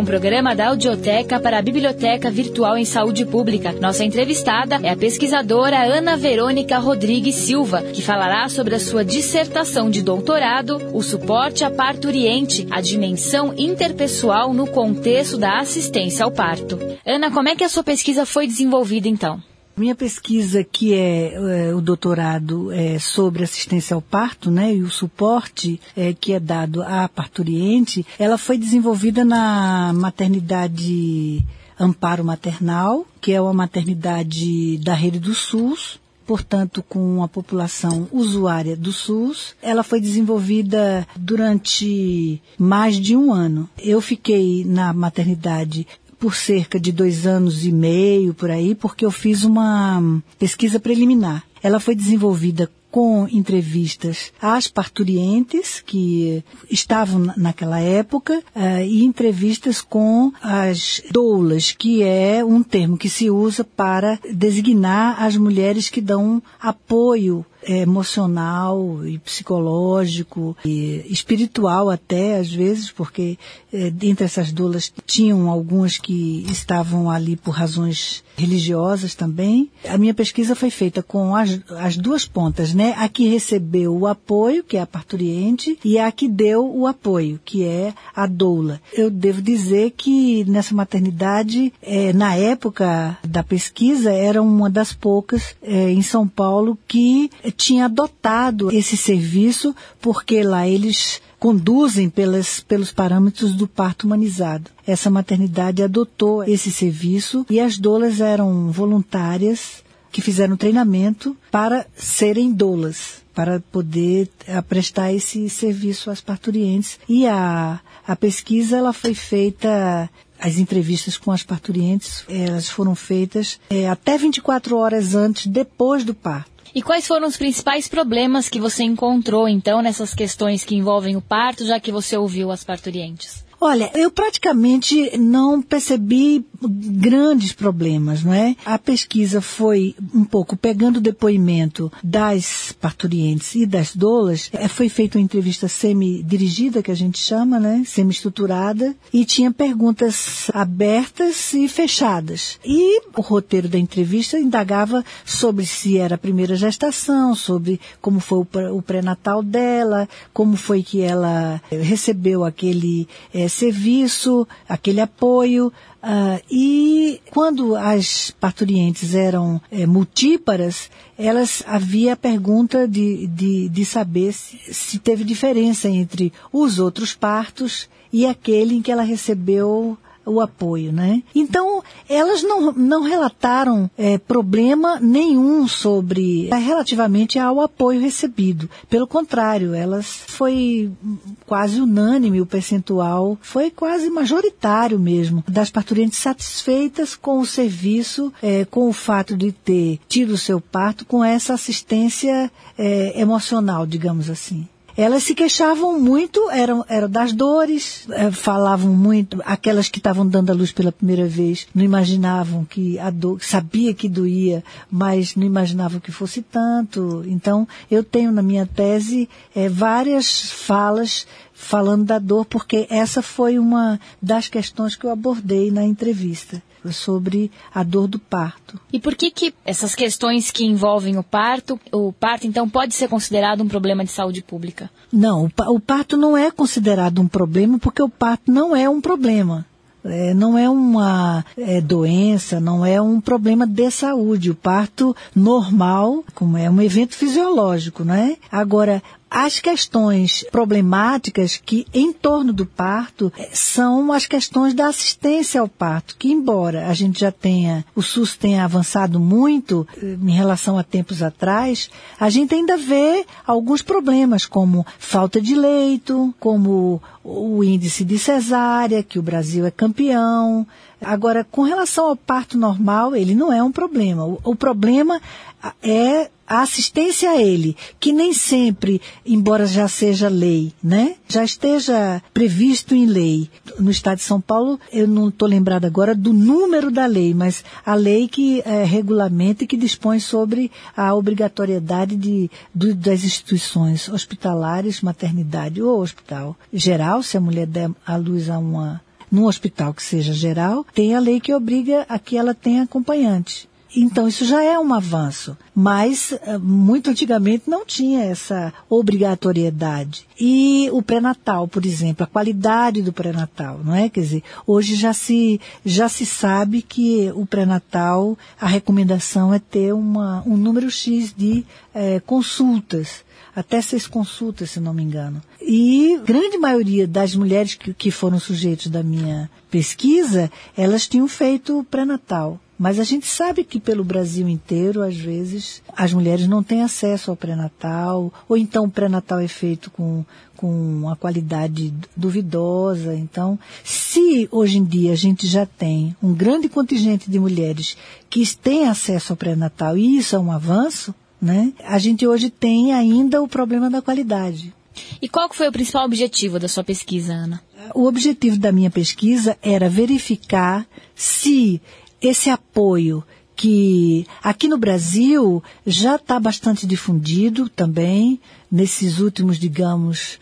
programa da Audioteca para a Biblioteca Virtual em Saúde Pública. Nossa entrevistada é a pesquisadora Ana Verônica Rodrigues Silva, que falará sobre a sua dissertação de doutorado, o suporte à parturiente, a dimensão interpessoal no contexto da assistência ao parto. Ana, como é que a sua pesquisa foi desenvolvida, então? Minha pesquisa, que é o doutorado sobre assistência ao parto, né, e o suporte que é dado à parturiente, ela foi desenvolvida na maternidade Amparo Maternal, que é uma maternidade da rede do SUS, portanto, com a população usuária do SUS. Ela foi desenvolvida durante mais de um ano. Eu fiquei na maternidade por cerca de 2 anos e meio, por aí, porque eu fiz uma pesquisa preliminar. Ela foi desenvolvida com entrevistas às parturientes que estavam naquela época e entrevistas com as doulas, que é um termo que se usa para designar as mulheres que dão apoio emocional e psicológico e espiritual até, às vezes, porque entre essas doulas tinham algumas que estavam ali por razões religiosas também. A minha pesquisa foi feita com as duas pontas, né? A que recebeu o apoio, que é a parturiente, e a que deu o apoio, que é a doula. Eu devo dizer que nessa maternidade, na época da pesquisa, era uma das poucas em São Paulo que tinha adotado esse serviço, porque lá eles conduzem pelos parâmetros do parto humanizado. Essa maternidade adotou esse serviço e as doulas eram voluntárias que fizeram treinamento para serem doulas, para poder prestar esse serviço às parturientes. E a pesquisa ela foi feita. As entrevistas com as parturientes, elas foram feitas até 24 horas antes, depois do parto. E quais foram os principais problemas que você encontrou, então, nessas questões que envolvem o parto, já que você ouviu as parturientes? Olha, eu praticamente não percebi grandes problemas, não é? A pesquisa foi um pouco pegando o depoimento das parturientes e das doulas. Foi feita uma entrevista semi-dirigida, que a gente chama, né? Semi-estruturada, e tinha perguntas abertas e fechadas. E o roteiro da entrevista indagava sobre se era a primeira gestação, sobre como foi o pré-natal dela, como foi que ela recebeu aquele serviço, aquele apoio, e quando as parturientes eram multíparas, havia a pergunta de saber se teve diferença entre os outros partos e aquele em que ela recebeu o apoio, né? Então, elas não relataram problema nenhum relativamente ao apoio recebido. Pelo contrário, foi quase unânime o percentual, foi quase majoritário mesmo, das parturientes satisfeitas com o serviço, com o fato de ter tido o seu parto, com essa assistência emocional, digamos assim. Elas se queixavam muito, eram das dores, falavam muito, aquelas que estavam dando à luz pela primeira vez, não imaginavam que a dor, sabia que doía, mas não imaginavam que fosse tanto. Então, eu tenho na minha tese várias falas falando da dor, porque essa foi uma das questões que eu abordei na entrevista, sobre a dor do parto. E por que essas questões que envolvem o parto então pode ser considerado um problema de saúde pública? Não, o parto não é considerado um problema, porque o parto não é um problema. Não é uma doença, não é um problema de saúde. O parto normal, como é um evento fisiológico, não é? Agora, as questões problemáticas que em torno do parto são as questões da assistência ao parto, que embora a gente o SUS tenha avançado muito em relação a tempos atrás, a gente ainda vê alguns problemas, como falta de leito, como o índice de cesárea, que o Brasil é campeão. Agora, com relação ao parto normal, ele não é um problema. O problema é a assistência a ele, que nem sempre, embora já seja lei, né? Já esteja previsto em lei. No estado de São Paulo, eu não estou lembrada agora do número da lei, mas a lei que regulamenta e que dispõe sobre a obrigatoriedade das instituições hospitalares, maternidade ou hospital geral, se a mulher der à luz a uma num hospital que seja geral, tem a lei que obriga a que ela tenha acompanhante. Então, isso já é um avanço, mas muito antigamente não tinha essa obrigatoriedade. E o pré-natal, por exemplo, a qualidade do pré-natal, não é? Quer dizer, hoje já se sabe que o pré-natal, a recomendação é ter um número X de consultas, até 6 consultas, se não me engano. E a grande maioria das mulheres que foram sujeitos da minha pesquisa, elas tinham feito pré-natal. Mas a gente sabe que pelo Brasil inteiro, às vezes, as mulheres não têm acesso ao pré-natal, ou então o pré-natal é feito com uma qualidade duvidosa. Então, se hoje em dia a gente já tem um grande contingente de mulheres que têm acesso ao pré-natal, e isso é um avanço, né? A gente hoje tem ainda o problema da qualidade. E qual que foi o principal objetivo da sua pesquisa, Ana? O objetivo da minha pesquisa era verificar se esse apoio que aqui no Brasil já está bastante difundido também, nesses últimos, digamos,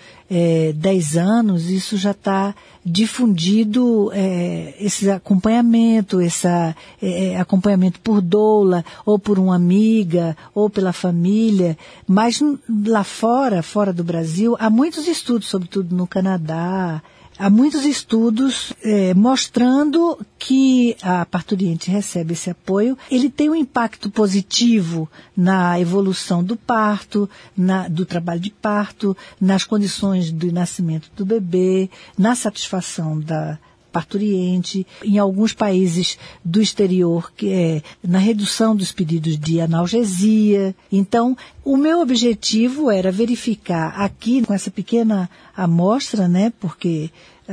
10 anos, isso já está difundido, esse acompanhamento, acompanhamento por doula, ou por uma amiga, ou pela família, mas lá fora do Brasil, há muitos estudos, sobretudo no Canadá. Há muitos estudos mostrando que a parturiente recebe esse apoio, ele tem um impacto positivo na evolução do parto, do trabalho de parto, nas condições do nascimento do bebê, na satisfação da parturiente, em alguns países do exterior, na redução dos pedidos de analgesia. Então, o meu objetivo era verificar aqui, com essa pequena amostra, né, porque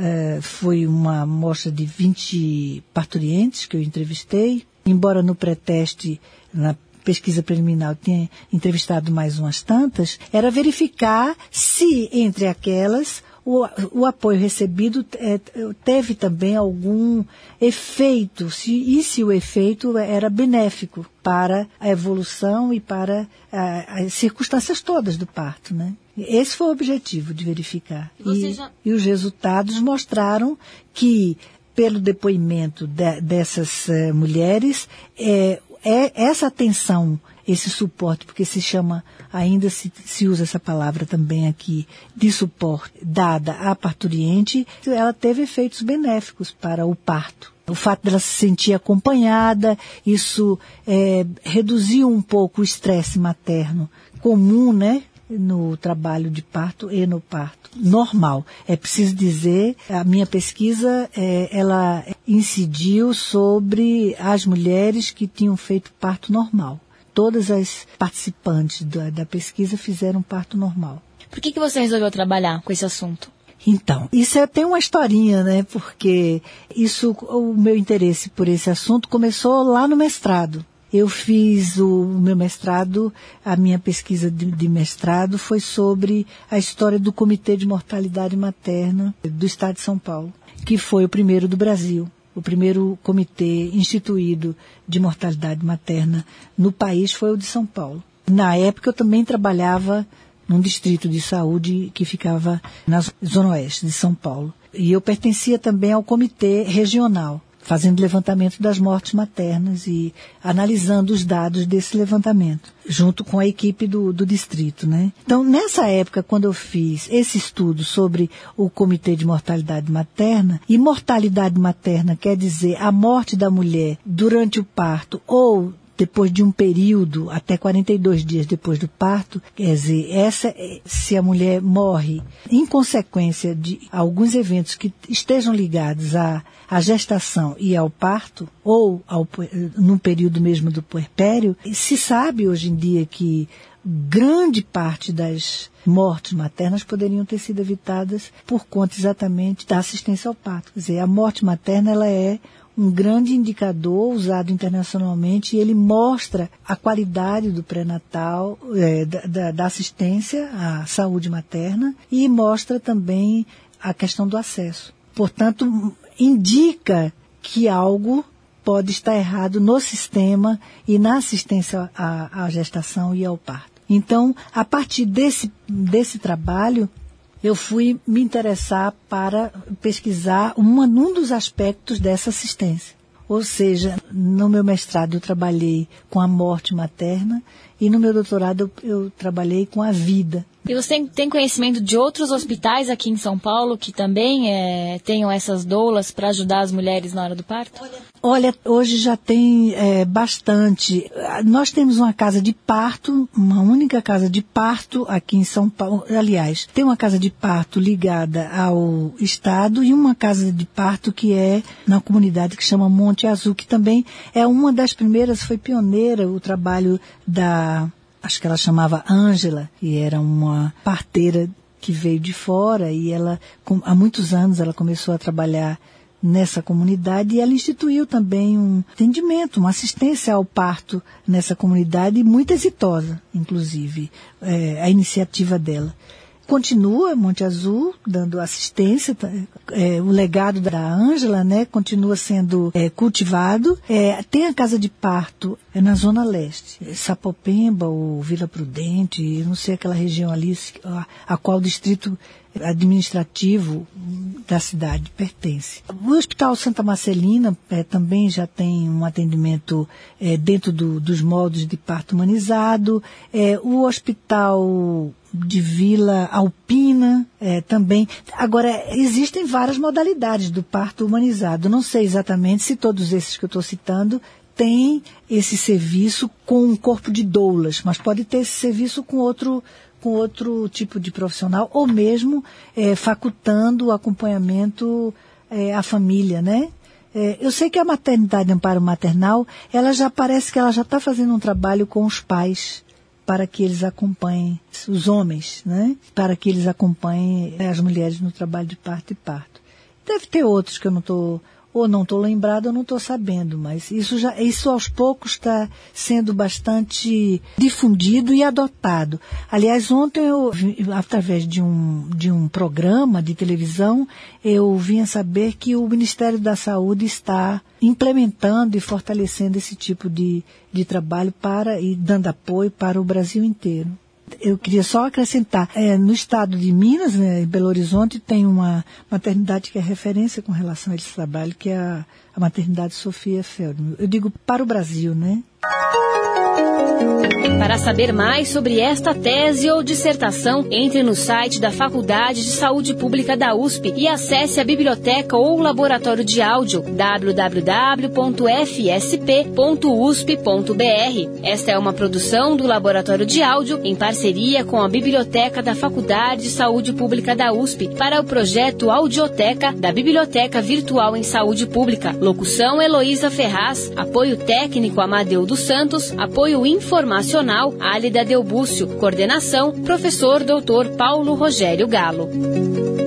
foi uma amostra de 20 parturientes que eu entrevistei, embora no pré-teste, na pesquisa preliminar, eu tinha entrevistado mais umas tantas, era verificar se entre aquelas o apoio recebido teve também algum efeito, se o efeito era benéfico para a evolução e para as circunstâncias todas do parto, né? Esse foi o objetivo de verificar. E os resultados mostraram que, pelo depoimento dessas mulheres, essa atenção, esse suporte, porque ainda se usa essa palavra também aqui, de suporte dada à parturiente, ela teve efeitos benéficos para o parto. O fato dela se sentir acompanhada, isso reduziu um pouco o estresse materno comum, né? No trabalho de parto e no parto normal. É preciso dizer, a minha pesquisa, ela incidiu sobre as mulheres que tinham feito parto normal. Todas as participantes da pesquisa fizeram parto normal. Por que você resolveu trabalhar com esse assunto? Então, isso tem uma historinha, né? Porque o meu interesse por esse assunto começou lá no mestrado. Eu fiz o meu mestrado, a minha pesquisa de mestrado foi sobre a história do Comitê de Mortalidade Materna do Estado de São Paulo, que foi o primeiro do Brasil. O primeiro comitê instituído de mortalidade materna no país foi o de São Paulo. Na época eu também trabalhava num distrito de saúde que ficava na zona oeste de São Paulo. E eu pertencia também ao comitê regional, fazendo levantamento das mortes maternas e analisando os dados desse levantamento, junto com a equipe do distrito, né? Então, nessa época, quando eu fiz esse estudo sobre o Comitê de Mortalidade Materna, e mortalidade materna quer dizer a morte da mulher durante o parto ou depois de um período, até 42 dias depois do parto, quer dizer, se a mulher morre em consequência de alguns eventos que estejam ligados à gestação e ao parto, ou no período mesmo do puerpério, se sabe hoje em dia que grande parte das mortes maternas poderiam ter sido evitadas por conta exatamente da assistência ao parto. Quer dizer, a morte materna ela é um grande indicador usado internacionalmente e ele mostra a qualidade do pré-natal, da assistência à saúde materna e mostra também a questão do acesso. Portanto, indica que algo pode estar errado no sistema e na assistência à gestação e ao parto. Então, a partir desse trabalho, eu fui me interessar para pesquisar um dos aspectos dessa assistência. Ou seja, no meu mestrado eu trabalhei com a morte materna e no meu doutorado eu trabalhei com a vida. E você tem conhecimento de outros hospitais aqui em São Paulo que também tenham essas doulas para ajudar as mulheres na hora do parto? Olha, hoje já tem bastante. Nós temos uma casa de parto, uma única casa de parto aqui em São Paulo. Aliás, tem uma casa de parto ligada ao Estado e uma casa de parto que é na comunidade que chama Monte Azul, que também é uma das primeiras, foi pioneira o trabalho acho que ela chamava Ângela, e era uma parteira que veio de fora, e ela, há muitos anos, ela começou a trabalhar nessa comunidade, e ela instituiu também um atendimento, uma assistência ao parto nessa comunidade, muito exitosa, inclusive, a iniciativa dela. Continua Monte Azul dando assistência, o legado da Ângela, né, continua sendo cultivado. Tem a casa de parto na Zona Leste, Sapopemba ou Vila Prudente, não sei aquela região ali, a qual o distrito administrativo da cidade pertence. O Hospital Santa Marcelina também já tem um atendimento dentro dos moldes de parto humanizado. O Hospital de Vila Alpina também. Agora, existem várias modalidades do parto humanizado. Não sei exatamente se todos esses que eu estou citando têm esse serviço com um corpo de doulas, mas pode ter esse serviço com outro tipo de profissional, ou mesmo facultando o acompanhamento à família, né? Eu sei que a maternidade Amparo Maternal, ela já parece que ela já está fazendo um trabalho com os pais, para que eles acompanhem os homens, né? Para que eles acompanhem as mulheres no trabalho de parto e parto. Deve ter outros que eu não estou lembrado ou não estou sabendo, mas isso aos poucos está sendo bastante difundido e adotado. Aliás, ontem eu, através de um programa de televisão, eu vim a saber que o Ministério da Saúde está implementando e fortalecendo esse tipo de trabalho e dando apoio para o Brasil inteiro. Eu queria só acrescentar, no estado de Minas, né, em Belo Horizonte, tem uma maternidade que é referência com relação a esse trabalho, que é a maternidade Sofia Feldman. Eu digo para o Brasil, né? Para saber mais sobre esta tese ou dissertação, entre no site da Faculdade de Saúde Pública da USP e acesse a biblioteca ou o laboratório de áudio www.fsp.usp.br. Esta é uma produção do Laboratório de Áudio em parceria com a Biblioteca da Faculdade de Saúde Pública da USP para o projeto Audioteca da Biblioteca Virtual em Saúde Pública. Locução Heloísa Ferraz, apoio técnico Amadeu dos Santos, apoio informacional Álida Delbúcio, coordenação Professor Dr. Paulo Rogério Galo.